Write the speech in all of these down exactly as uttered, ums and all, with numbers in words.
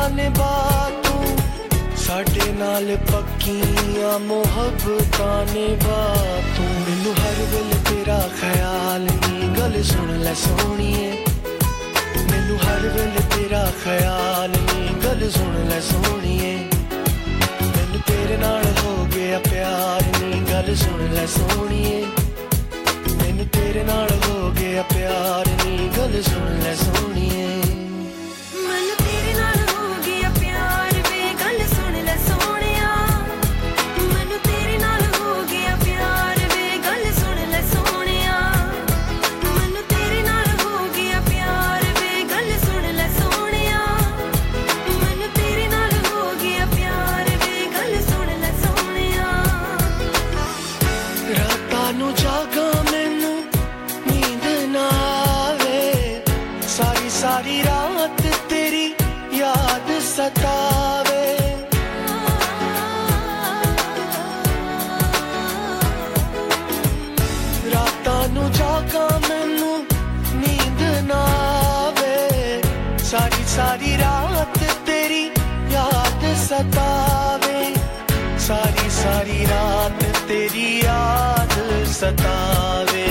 निभा तू, साडे नाल पक्कियां मुहब्बतां निभा तू। मैनू हर वेले तेरा ख्याल नी, गल सुन ले सोहणीए। मैनू हर वेले तेरा ख्याल नी, गल सुन ले सोहणीए। मैनू तेरे नाल हो गया प्यार नी, गल सुन ले सोहणीए। मैनू तेरे नाल हो गया प्यार नी, गल सुन ले सोहणीए। मैनू तेरे नाल हो गया प्यार वे, गल सुन ले सोहणिया। मैनू तेरे नाल हो गया प्यार वे, गल सुन ले सोहणिया। मैनू तेरे नाल हो गया प्यार वे, गल सुन ले सोहणिया। मैनू तेरे नाल हो गया प्यार वे, गल सुन ले सोहणिया। रातां नू जागा मैनू नींद ना आवे, सारी सारी रात तेरी याद सतावे। रातां नू जागा मैनू नींद ना आवे, सारी सारी रात तेरी याद सतावे। सारी सारी रात तेरी याद सतावे।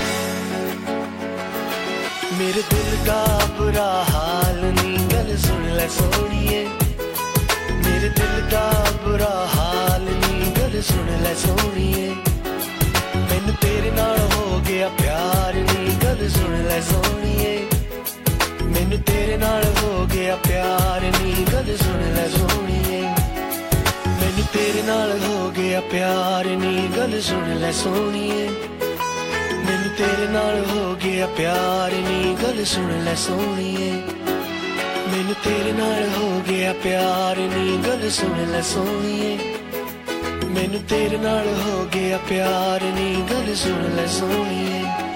मेरे दिल का बुरा हाल नी, गल सुन ले सोहणीए। मेरे दिल का बुरा हाल नी, गल सुन ले सोहणीए। मैनू तेरे नाल हो गया प्यार नी, गल सुन ले सोहणीए। मैनू तेरे नाल हो गया प्यार नी, गल सुन ले सोहणीए। मैनू तेरे नाल हो गया प्यार नी, गल सुन ले सोहणीए। मैनू तेरे नाल हो गया प्यार नी, गल सुन ले सोहणीए। मैनू तेरे नाल हो गया प्यार नी, गल सुन ले सोहणीए। मैनू तेरे नाल हो गया प्यार नी, गल सुन ले सोहणीए।